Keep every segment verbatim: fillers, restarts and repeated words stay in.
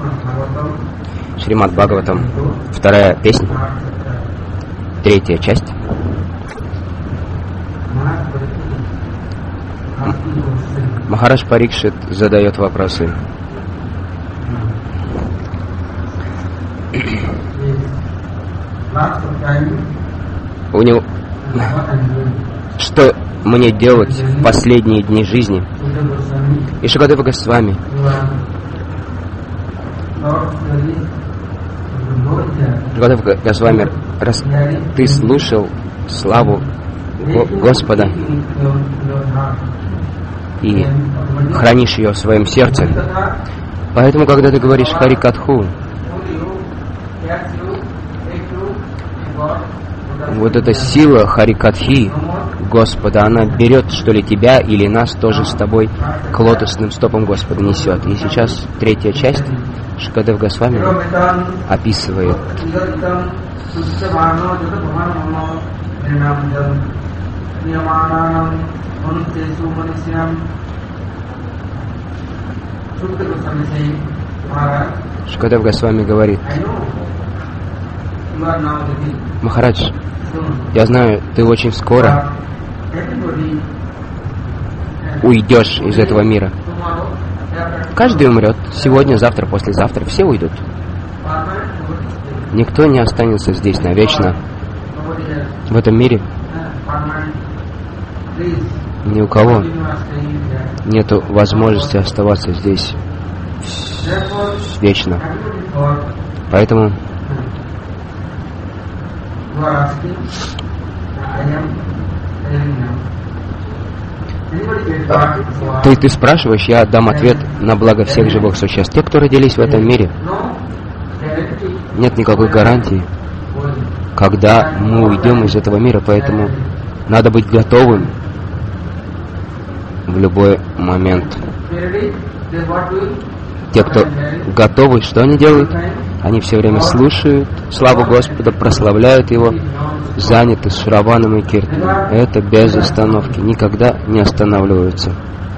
Шримад Бхагаватам, вторая песня, третья часть. Махарадж Парикшит задает вопросы. У него... Что мне делать в последние дни жизни? И Шукадева Госвами Шукадева Госвами, раз ты слушал славу Господа и хранишь ее в своем сердце, поэтому, когда ты говоришь Хари Катху, вот эта сила Хари Катхи Господа, она берет, что ли, тебя или нас тоже с тобой к лотосным стопам Господа несет. И сейчас третья часть Шукадев Госвами описывает Шукадев Госвами говорит: Махарадж, я знаю, ты очень скоро уйдешь из этого мира. Каждый умрет. Сегодня, завтра, послезавтра. Все уйдут. Никто не останется здесь навечно. В этом мире ни у кого нет возможности оставаться здесь вечно. Поэтому Ты, ты спрашиваешь, я дам ответ на благо всех живых существ. Те, кто родились в этом мире, нет никакой гарантии, когда мы уйдем из этого мира, поэтому надо быть готовым в любой момент. Те, кто готовы, что они делают? Они все время слушают славу Господа, прославляют Его, заняты Шраваном и Киртаном. Это без остановки, никогда не останавливаются.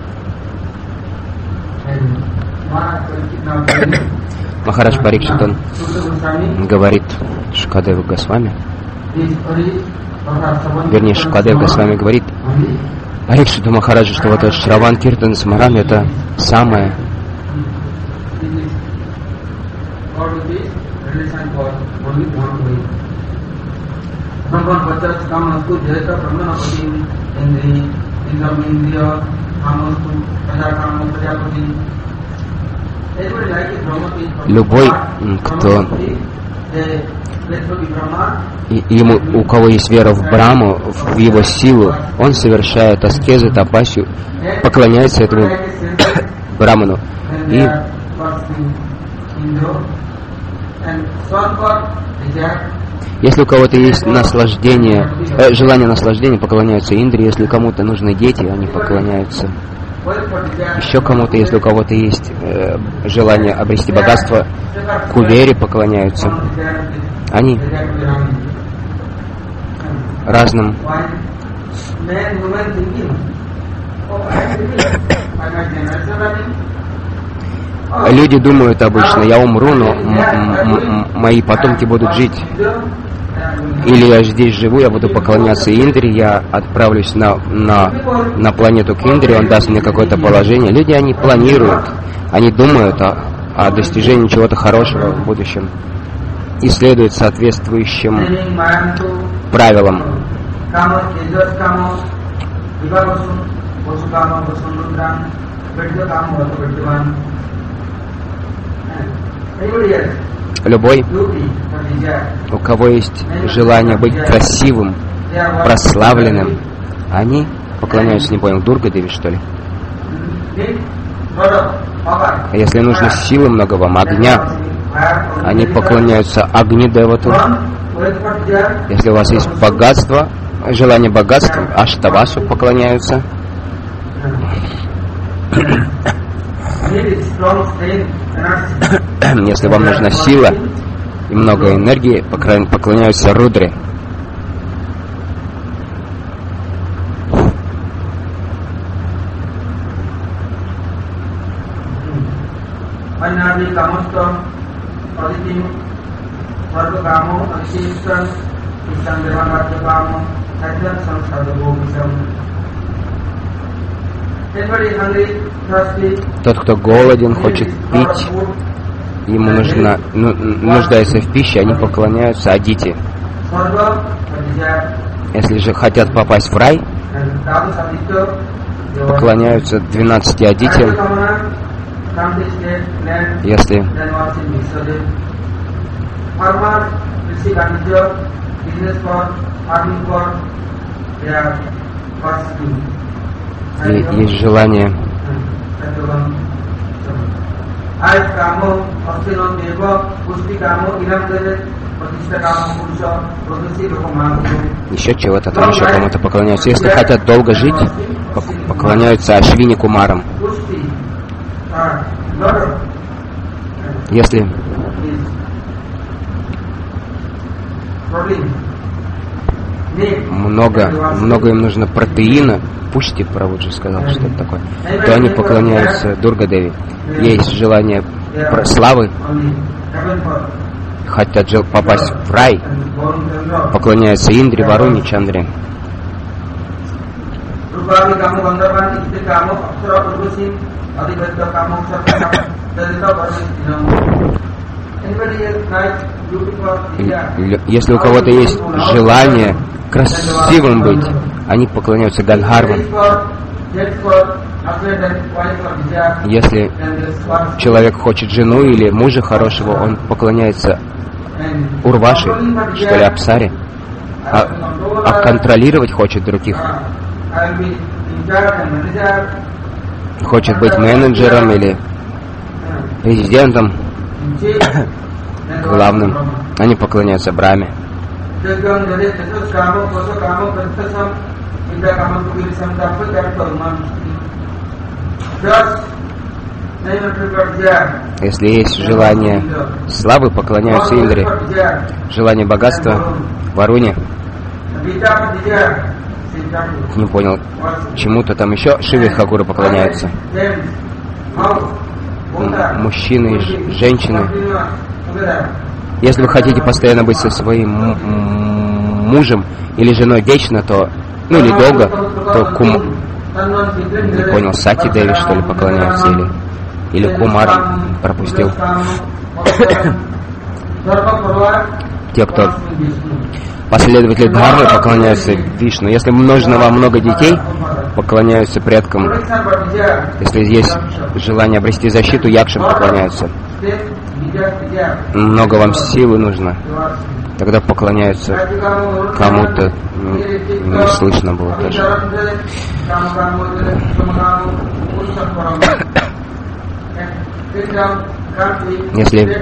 Махарадж Парикшит, он говорит Шукадеву Госвами, вернее, Шукадев Госвами говорит Парикшиту Махараджу, что вот этот Шраван, Киртан, Смаран — это самое любой, кто и, ему, у кого есть вера в Брахму, в его силу, он совершает аскезы, тапасию, поклоняется этому Браману. И если у кого-то есть наслаждение, э, желание наслаждения, поклоняются Индре. Если кому-то нужны дети, они поклоняются. Еще кому-то, если у кого-то есть э, желание обрести богатство, Кувере поклоняются. Они разным люди думают обычно: я умру, но м- м- мои потомки будут жить. Или я здесь живу, я буду поклоняться Индре, я отправлюсь на, на, на планету к Индре, он даст мне какое-то положение. Люди, они планируют, они думают о, о достижении чего-то хорошего в будущем и следуют соответствующим правилам. Любой, у кого есть желание быть красивым, прославленным, они поклоняются, не понял, Дурга-Деви, что ли? А если нужно силы много вам, огня, они поклоняются Агни-Девату. Если у вас есть богатство, желание богатства, Аштавасу поклоняются. Если вам нужна сила и много энергии, поклоняются Рудре. Тот, кто голоден, хочет пить, ему нужна, ну, нуждается в пище, они поклоняются Адите. Если же хотят попасть в рай, поклоняются двенадцати Адитям. Если и есть желание еще чего-то там, еще кому-то поклоняются. Если хотят долго жить, поклоняются Ашвини Кумарам. Если много, много им нужно протеина, Пушти Прабхуджи сказал, что это такое, то они поклоняются Дурга-Деви. Есть желание славы, хотят попасть в рай, поклоняются Индре, Варуне, Чандре. Если у кого-то есть желание красивым быть, они поклоняются Гандхарвам. Если человек хочет жену или мужа хорошего, он поклоняется Урваши, что ли, Апсаре. А, а контролировать хочет других. Хочет быть менеджером или президентом, главным. Они поклоняются Брахме. Если есть желание славы, поклоняются Индре. Желание богатства Варуне. Не понял, чему-то там еще Шиве Хакура поклоняются. Мужчины и женщины. Если вы хотите постоянно быть со своим мужем или женой вечно, то, ну или долго, то кум, не понял, Сати Деви, что ли, поклоняются, или, или Кумарам, пропустил. Те, кто последователи Дхармы, поклоняются Вишну. Если нужно вам много детей, поклоняются предкам. Если есть желание обрести защиту, Якшам поклоняются. Много вам силы нужно, тогда поклоняются кому-то. Ну, не слышно было даже. Если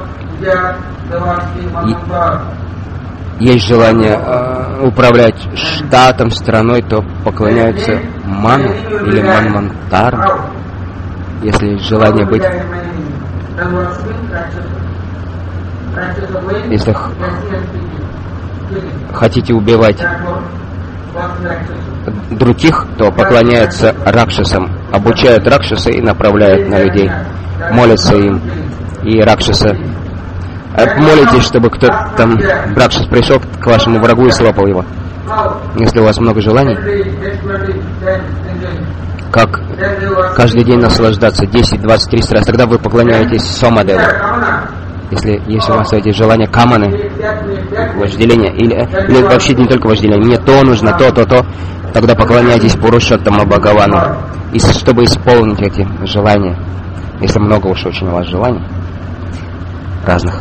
есть желание э, управлять штатом, страной, то поклоняются Ману или Манмантару. Если есть желание быть, если х- хотите убивать других, то поклоняются Ракшасам, обучают Ракшаса и направляют на людей, молятся им. И Ракшаса молитесь, чтобы кто-то там, Ракшас пришел к вашему врагу и слопал его. Если у вас много желаний, как каждый день наслаждаться десять, двадцать, тридцать раз, тогда вы поклоняетесь Сомадеву. Если есть у вас эти желания каманы, вожделения, или, или вообще не только вожделение, мне то нужно, то, то, то, тогда поклоняйтесь Пурушоттама Бхагавану, и чтобы исполнить эти желания, если много уж очень у вас желаний разных.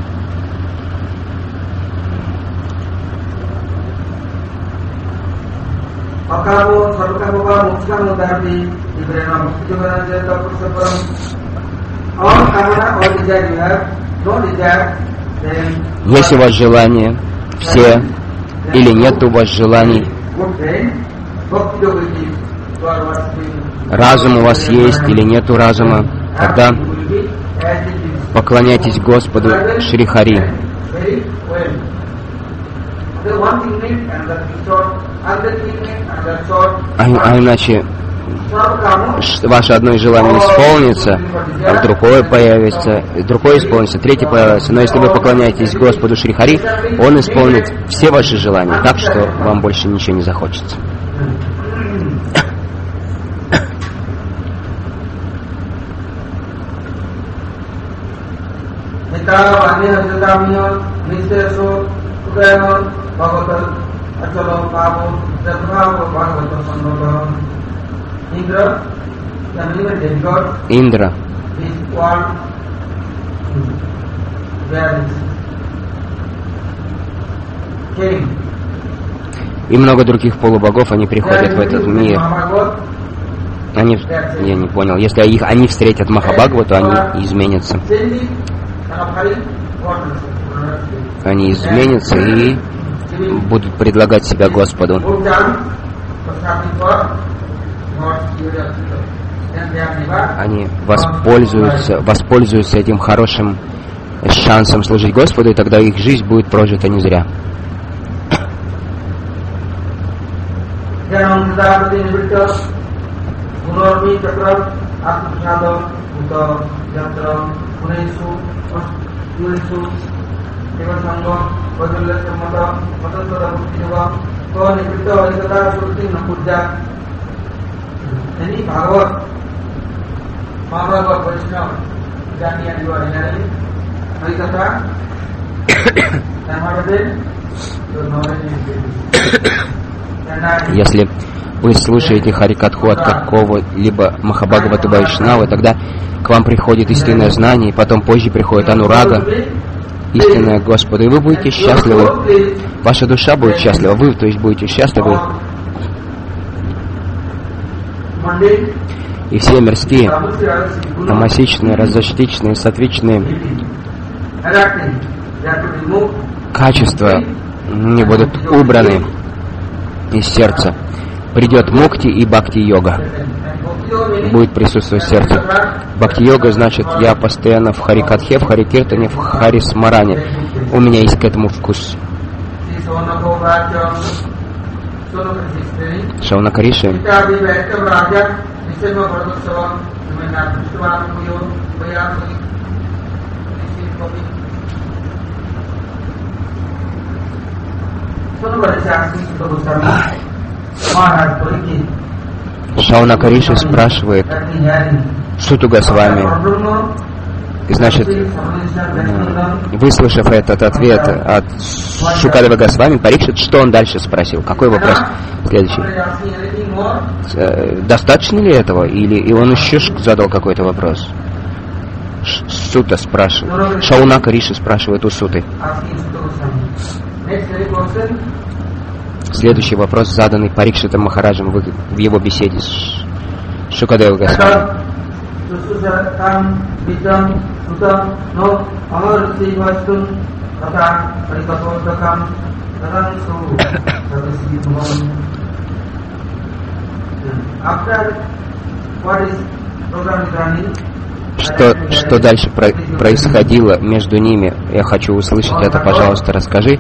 Есть у вас желание, все, или нет у вас желаний, разум у вас есть или нету разума, тогда поклоняйтесь Господу Шри Хари. А, а иначе ваше одно из желаний исполнится, а другое появится, другое исполнится, третье появится. Но если вы поклоняетесь Господу Шри Хари, Он исполнит все ваши желания, так что вам больше ничего не захочется. Индра. И много других полубогов, они приходят в этот мир. Они, я не понял, если их, они встретят Махабхагавату, то они изменятся. Они изменятся и будут предлагать себя Господу. Они воспользуются, воспользуются этим хорошим шансом служить Господу, и тогда их жизнь будет прожита не зря. Если вы слушаете Харикатху от какого-либо Махабхагавату Вайшнавы, тогда к вам приходит истинное знание, и потом позже приходит анурага, истинное Господу, и вы будете счастливы. Ваша душа будет счастлива, вы, то есть, будете счастливы. И все мирские, тамасичные, разочтичные, сатвичные качества не будут убраны из сердца. Придет мукти и бхакти-йога. Будет присутствовать в сердце. Бхакти-йога значит, я постоянно в Харикатхе, в Харикиртане, в Харисмаране. У меня есть к этому вкус. Шаунакариши Шаунакариши спрашивает Суту Госвами. Значит, выслушав этот ответ от Шукадева Госвами, Парикшит, что он дальше спросил? Какой вопрос следующий? Достаточно ли этого? Или и он еще задал какой-то вопрос? Сута спрашивает. Шаунакариши спрашивает у Суты. Следующий вопрос, заданный Парикшитом Махараджем в его беседе с Шукадева Госвами. Что, что дальше про, происходило между ними? Я хочу услышать это, пожалуйста, расскажи.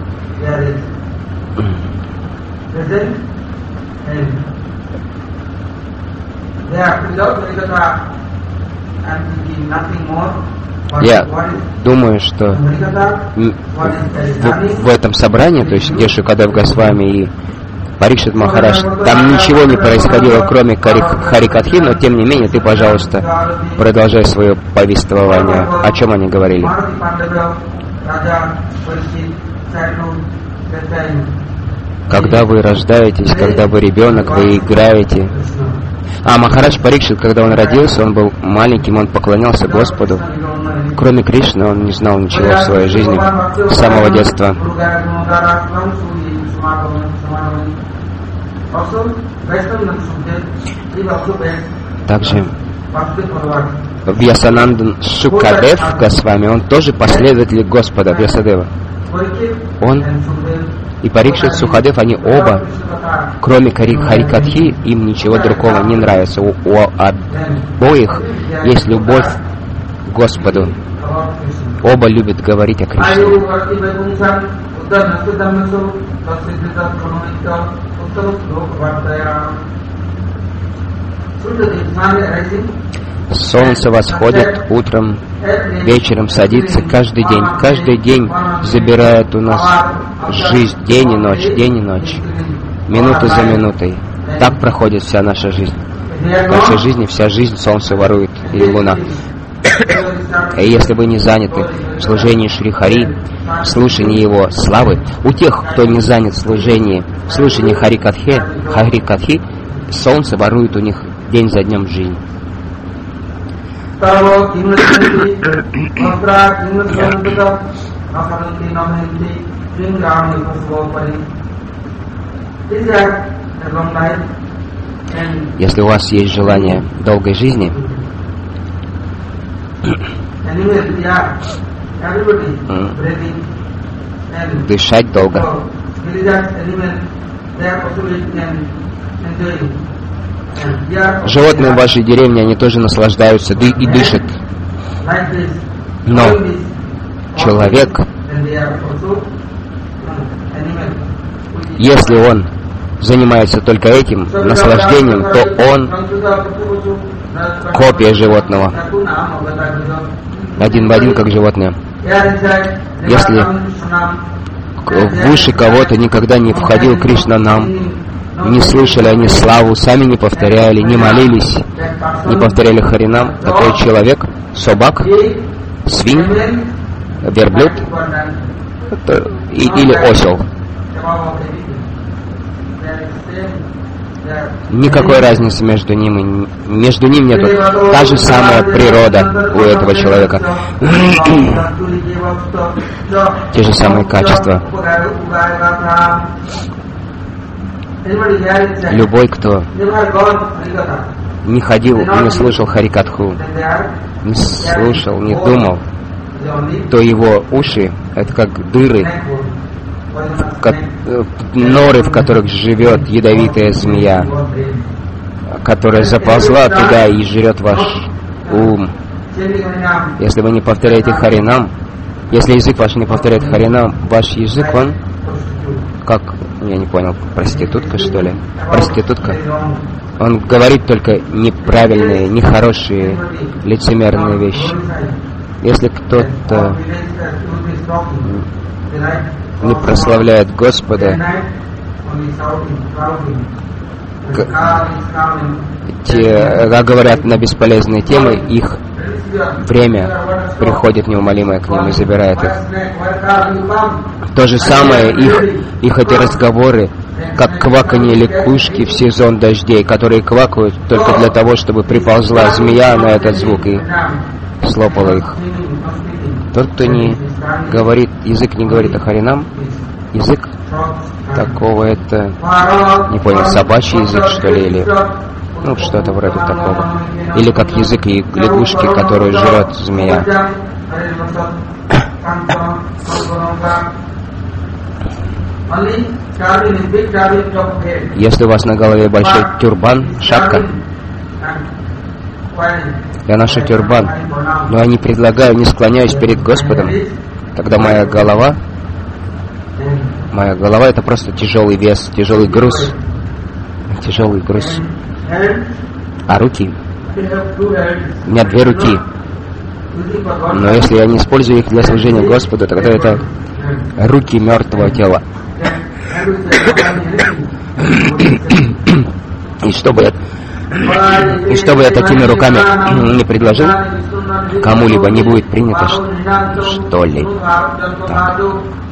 Я думаю, что в, в этом собрании, то есть где Шукадев Госвами и Парикшит Махарадж, там ничего не происходило, кроме Харикатхи, но тем не менее ты, пожалуйста, продолжай свое повествование. О чем они говорили? Когда вы рождаетесь, когда вы ребенок, вы играете. А Махарадж Парикшит, когда он родился, он был маленьким, он поклонялся Господу. Кроме Кришны, он не знал ничего в своей жизни с самого детства. Также Вьясанандан Шукадев Госвами, он тоже последователь Господа Вьясадева. Он и Парикшит Сукадев, они оба, кроме Харикатхи, им ничего другого не нравится. У, у обоих есть любовь к Господу. Оба любят говорить о Кришне. Солнце восходит утром, вечером садится каждый день. Каждый день забирает у нас жизнь, день и ночь, день и ночь, минуты за минутой. Так проходит вся наша жизнь. В нашей жизни вся жизнь солнце ворует и луна. И если вы не заняты в служении Шри Хари, в слушании Его славы, у тех, кто не занят в служении, в слушании Хари Катхи, Хари Катхи, солнце ворует у них день за днем жизнь. Если у вас есть желание долгой жизни, дышать долго, животные в вашей деревне, они тоже наслаждаются и дышат. Но человек, если он занимается только этим наслаждением, то он копия животного, один в один, как животное. Если в уши кого-то никогда не входил Кришна нам, не слышали они славу, сами не повторяли, не молились, не повторяли Харинам, такой человек, собак, свинь, верблюд и, или осел. Никакой разницы между ними, между ним нету. Та же самая природа у этого человека. Те же самые качества. Любой, кто не ходил, не слушал Харикатху, не слушал, не думал, то его уши — это как дыры, норы, в которых живет ядовитая змея, которая заползла туда и жрет ваш ум. Если вы не повторяете Харинам, если язык ваш не повторяет Харинам, ваш язык, он как, я не понял, проститутка, что ли? Проститутка. Он говорит только неправильные, нехорошие, лицемерные вещи. Если кто-то не прославляет Господа, те, как говорят на бесполезные темы, их время приходит неумолимое к ним и забирает их. То же самое их, их эти разговоры, как кваканье лягушки в сезон дождей, которые квакают только для того, чтобы приползла змея на этот звук и слопала их. Тот, кто не говорит, язык не говорит о Харинам, язык такого, это, не понял, собачий язык, что ли, или, ну, что-то вроде такого. Или как язык лягушки, которую жрет змея. Если у вас на голове большой тюрбан, шапка, я ношу тюрбан, но я не предлагаю, не склоняюсь перед Господом, тогда моя голова, моя голова это просто тяжелый вес, тяжелый груз, тяжелый груз. А руки? У меня две руки. Но если я не использую их для служения Господу, тогда это руки мертвого тела. И что бы я, и что бы я такими руками не предложил, кому-либо не будет принято, что ли. Так.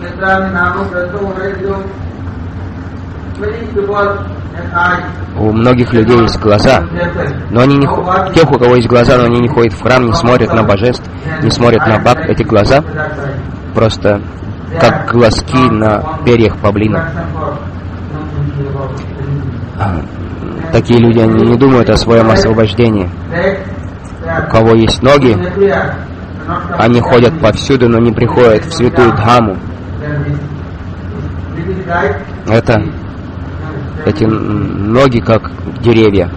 У многих людей есть глаза, но они не ходят. Тех, у кого есть глаза, но они не ходят в храм, не смотрят на божеств, не смотрят на бак. Эти глаза просто как глазки на перьях павлина. Такие люди, они не думают о своем освобождении. У кого есть ноги, они ходят повсюду, но не приходят в святую Дхаму. Это эти ноги как деревья.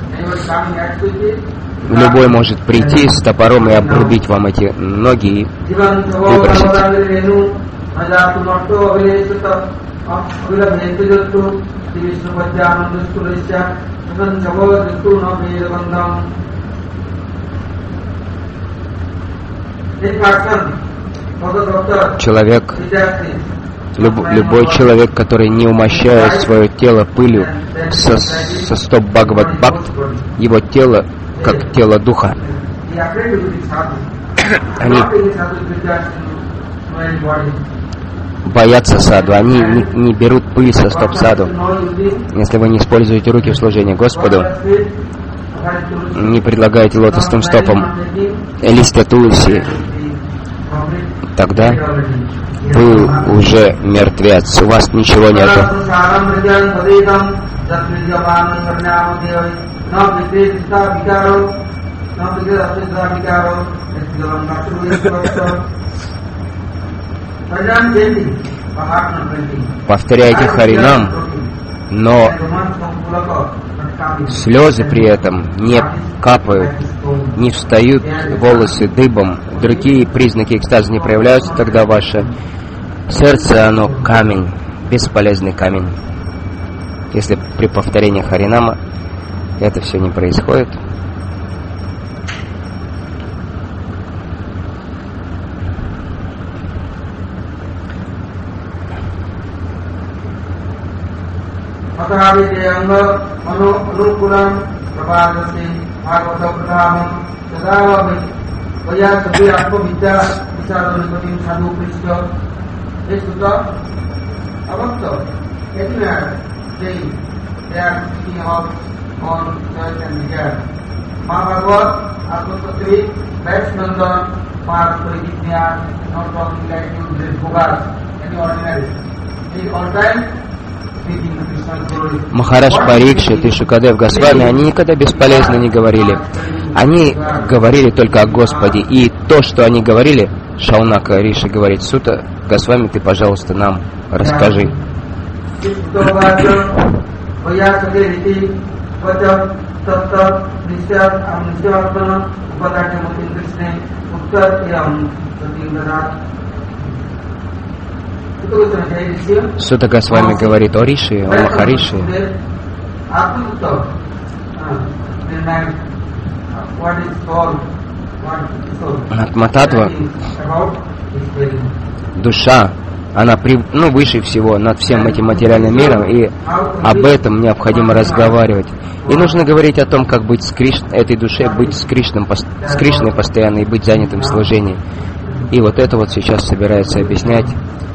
Любой может прийти с топором и обрубить вам эти ноги и выбросить. Человек, люб, любой человек, который не умощает свое тело пылью со, со стоп Бхагават Бхакт, его тело как тело духа. Они боятся саду, они не, не берут пыль со стоп саду. Если вы не используете руки в служении Господу, не предлагаете лотосным стопом листья тулуси, тогда вы уже мертвец, у вас ничего нету. Повторяйте Харинам, но слезы при этом не капают, не встают волосы дыбом, другие признаки экстаза не проявляются, тогда ваше сердце, оно камень, бесполезный камень. Если при повторении Харинама это все не происходит, Махарадж Парикшит и Шукадев Госвами, они никогда бесполезно не говорили. Они говорили только о Господе. И то, что они говорили, Шаунака Риши говорит: Сута Госвами, ты, пожалуйста, нам расскажи. Сута Госвами говорит о Риши, о Махариши. Атма-татва, душа, она при, ну, выше всего над всем этим материальным миром, и об этом необходимо разговаривать. И нужно говорить о том, как быть с Кришной, этой душе, быть с Кришной, с Кришной постоянно и быть занятым в служении. И вот это вот сейчас собирается объяснять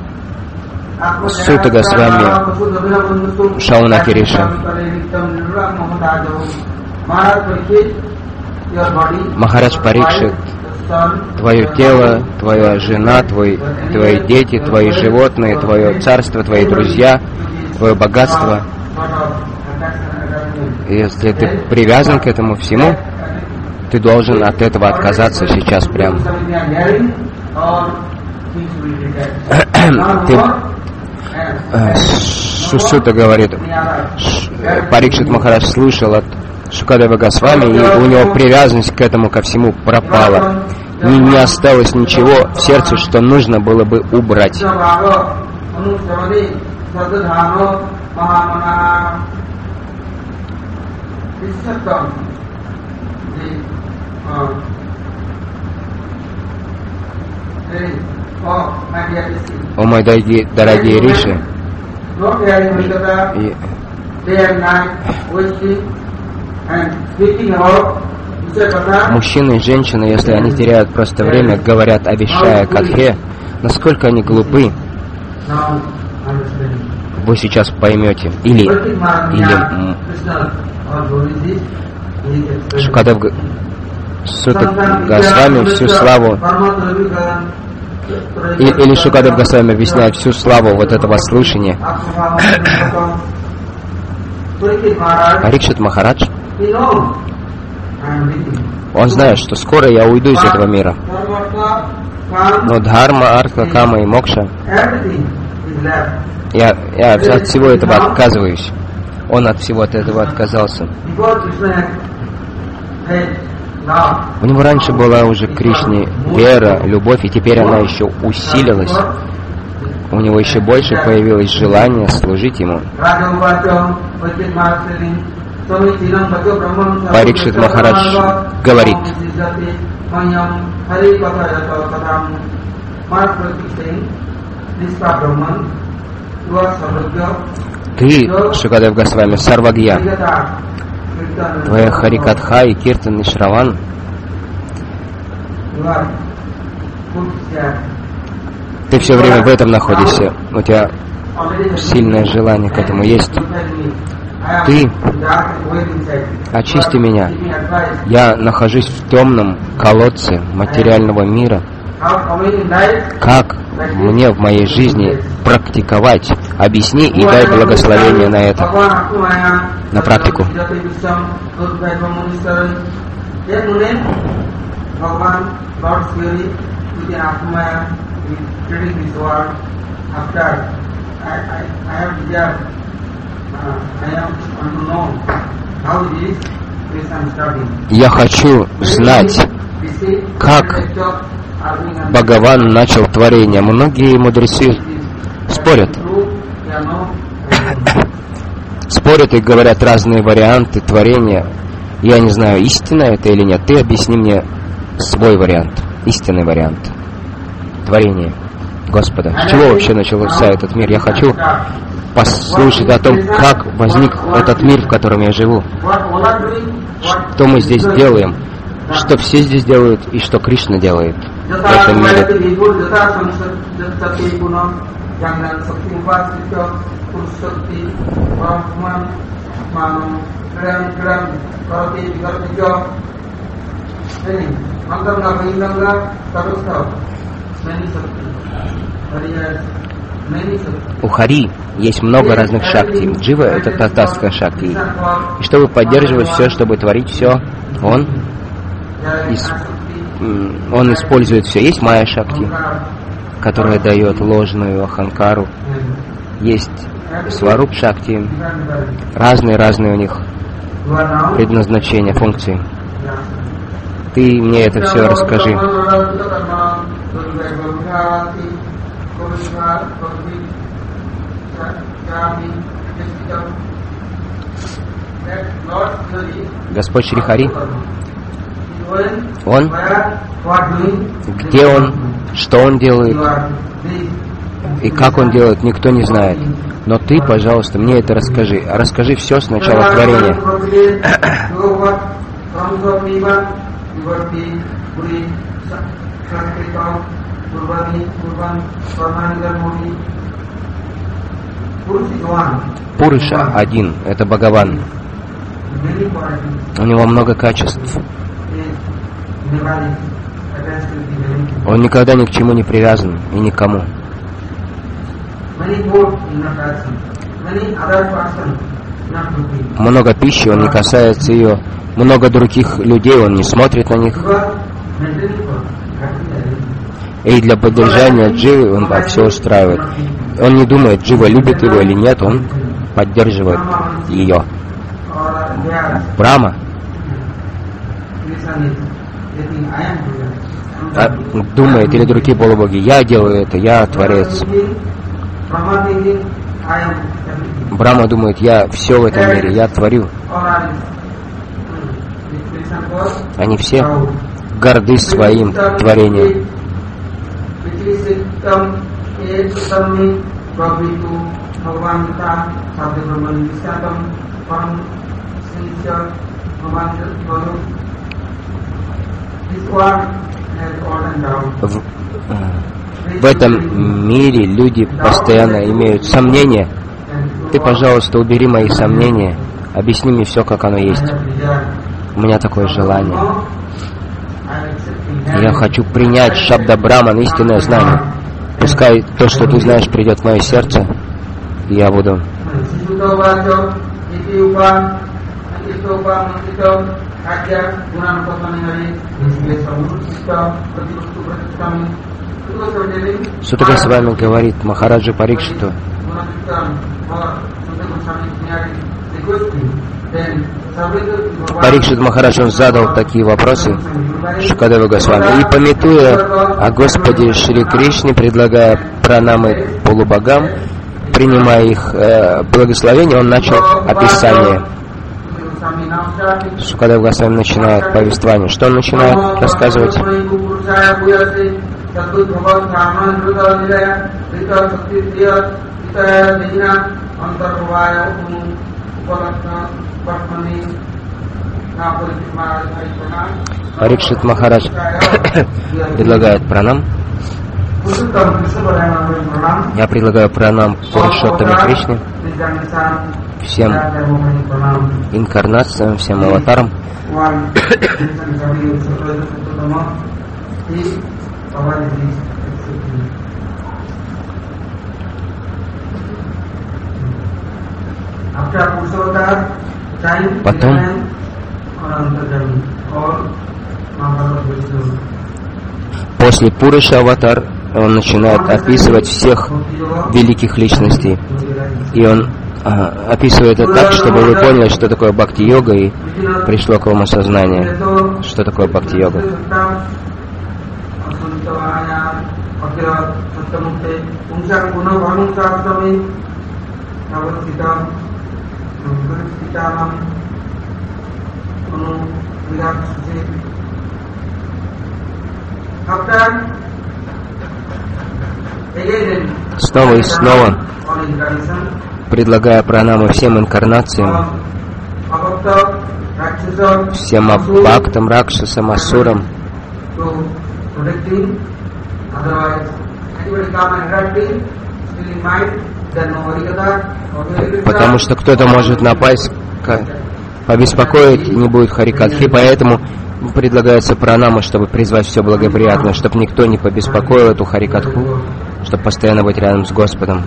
Сута Госвами Шаунаки Риши. Махарадж Парикшит, твое тело, твоя жена, твой, твои дети, твои животные, твое царство, твои друзья, твое богатство. Если ты привязан к этому всему, ты должен от этого отказаться сейчас прямо. Ты, Сута говорит, Парикшит Махарадж слышал от Шукадева Госвами, и у него привязанность к этому ко всему пропала. Не, не осталось ничего в сердце, что нужно было бы убрать. О, мои дорогие, дорогие Риши, и... мужчины и женщины, если они теряют просто время, говорят о Вишая Катхе, насколько они глупы, вы сейчас поймете. Или, или Шукадев Сута Госвами всю славу, и, или Шукадев Госвами объясняет всю славу вот этого слышания. Парикшит Махарадж, он знает, что скоро я уйду из этого мира. Но дхарма, артха, кама и мокша, я, я от всего этого отказываюсь. Он от всего от этого отказался. У него раньше была уже к Кришне вера, любовь, и теперь она еще усилилась. у него еще больше появилось желание служить ему. Парикшит Махарадж говорит: ты, Шукадев Госвами, Сарвагья, твоя Харикатха и Киртан и Шраван, ты все время в этом находишься, у тебя сильное желание к этому есть. Ты очисти меня. Я нахожусь в темном колодце материального мира. Как мне в моей жизни практиковать? Объясни и дай благословение на это, на практику. Я хочу знать, как Бхагаван начал творение. Многие мудрецы спорят. Спорят и говорят разные варианты творения. Я не знаю, истина это или нет. Ты объясни мне свой вариант, истинный вариант творения Господа. С чего вообще начался этот мир? Я хочу послушать о том, как возник этот мир, в котором я живу. Что мы здесь делаем, что все здесь делают и что Кришна делает в этом мире. У Хари есть много разных шакти. Джива — это татастха шакти. И чтобы поддерживать все, чтобы творить все, он, ис, он использует все. Есть майя шакти, которая дает ложную аханкару. Есть сваруп шакти. Разные-разные у них предназначения, функции. Ты мне это все расскажи. Господь Шри Хари, Он, где Он, что Он делает и как Он делает, никто не знает. Но ты, пожалуйста, мне это расскажи. Расскажи все с начала творения. Пуруша один, это Бхагаван. У него много качеств. Он никогда ни к чему не привязан и никому. Много пищи, он не касается ее. Много других людей, он не смотрит на них. И для поддержания дживы он все устраивает. Он не думает, джива любит его или нет, он поддерживает ее. Брахма а, думает, или другие полубоги, я делаю это, я творец. Брахма думает, я все в этом мире, я творю. Они все горды своим творением. В, в этом мире люди постоянно имеют сомнения. Ты, пожалуйста, убери мои сомнения, объясни мне все, как оно есть. У меня такое желание. Я хочу принять Шабда Браман, истинное знание. Пускай то, что ты знаешь, придет в мое сердце, и я буду. Сутра с вами говорит Махараджа Парикшиту: Парикшит Махарадж, он задал такие вопросы Шукадева Госвами. И, памятуя о Господе Шри Кришне, предлагая пранамы полубогам, принимая их э, благословение, он начал описание. Шукадева Госвами начинает повествование. Что он начинает рассказывать? Парикшит Махарадж предлагает пранам. Я предлагаю пранам Пурушоттаме Кришне, всем инкарнациям, всем аватарам. Потом после Пуруша аватар он начинает описывать всех великих личностей. И он а, описывает это так, чтобы вы поняли, что такое бхакти-йога, и пришло к вам осознание, что такое бхакти-йога. Снова и снова, предлагая пранамы всем инкарнациям, всем бхактам, ракшасам, асурам, потому что кто-то может напасть, побеспокоить, и не будет харикатхи, поэтому предлагается пранама, чтобы призвать все благоприятное, чтобы никто не побеспокоил эту харикатху, чтобы постоянно быть рядом с Господом.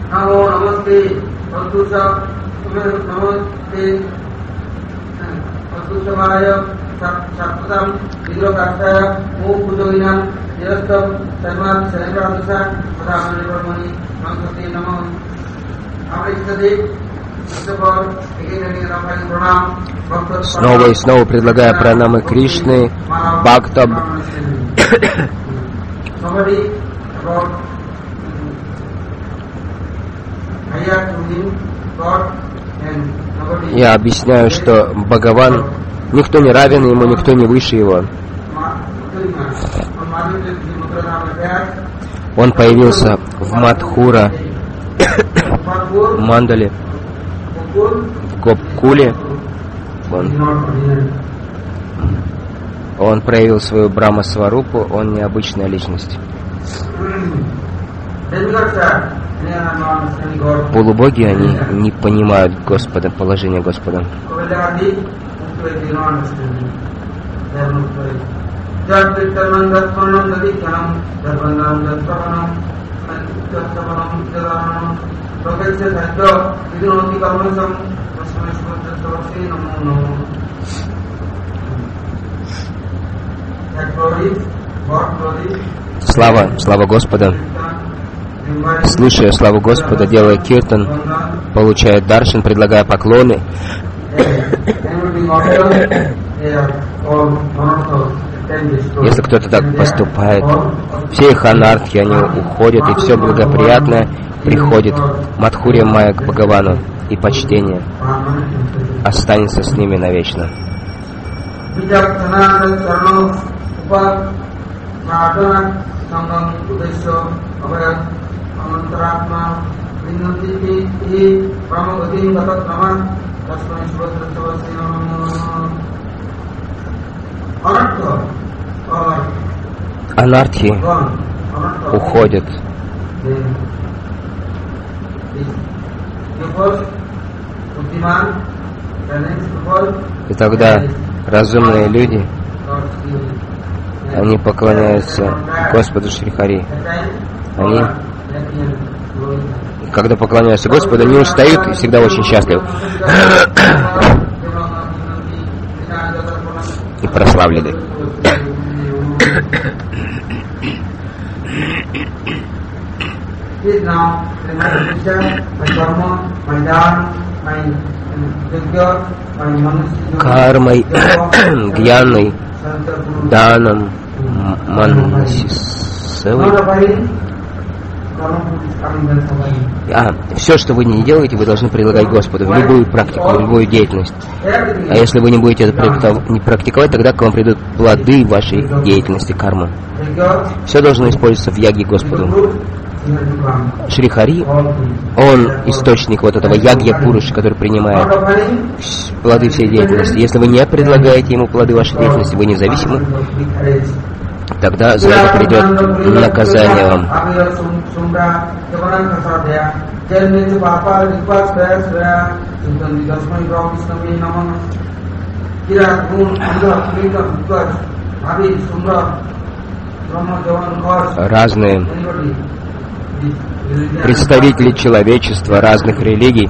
Снова и снова предлагая пранамы Кришны, бхактам. Я объясняю, что Бхагаван, никто не равен ему, никто не выше его. Он появился в Мадхура, в Мандале, в Гопкуле. Он, он проявил свою Брахма-сварупу, он необычная личность. Полубоги, они не понимают Господа, положение Господа. Слава, слава Господа. Слушая славу Господа, делая киртан, получая даршан, предлагая поклоны. Если кто-то так поступает, все их анархи, они уходят, и все благоприятное приходит Мадхурья Майя к Бхагавану, и почтение останется с ними навечно. Анархи уходят. И тогда разумные люди, они поклоняются Господу Шри Хари. Они, когда поклоняются Господу, не устают и всегда очень счастливы. И прославлены. кармой, гьяной, даном, манасисой. А все, что вы не делаете, вы должны предлагать Господу в любую практику, в любую деятельность. А если вы не будете это не практиковать, тогда к вам придут плоды вашей деятельности, кармы. Все должно использоваться в яге Господу. Шри Хари, он источник вот этого ягья Пуруши, который принимает плоды всей деятельности. Если вы не предлагаете ему плоды вашей деятельности, вы независимы, тогда за это придет наказание вам. Разные представители человечества, разных религий,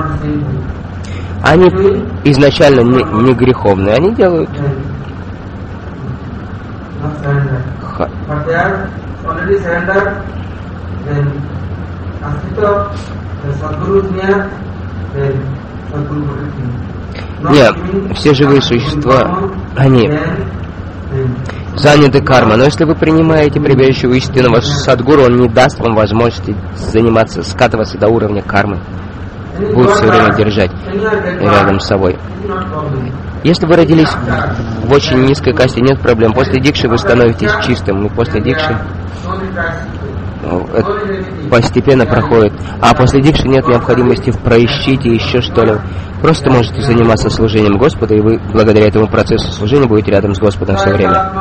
они изначально не, не греховные, они делают ха. Нет, все живые существа, они заняты кармой. Но если вы принимаете прибежище у истинного Садгуру, он не даст вам возможности заниматься, скатываться до уровня кармы. Будет все время держать рядом с собой. Если вы родились в очень низкой касте, нет проблем. После дикши вы становитесь чистым. И после дикши постепенно проходит. А после дикши нет необходимости в проищите еще что-либо. Просто можете заниматься служением Господа, и вы благодаря этому процессу служения будете рядом с Господом все время.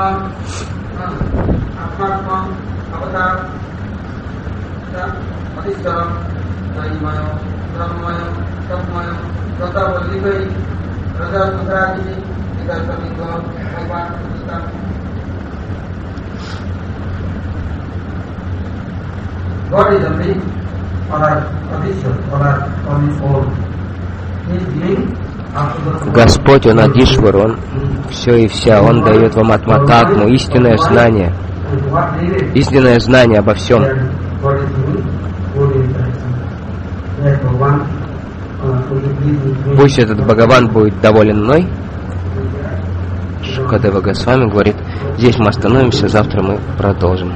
Господь, Он Адишвар, Он все и вся, Он дает вам атмататму, истинное знание, истинное знание обо всем. Пусть этот Бхагаван будет доволен мной. Шукадева Госвами говорит, здесь мы остановимся, завтра мы продолжим.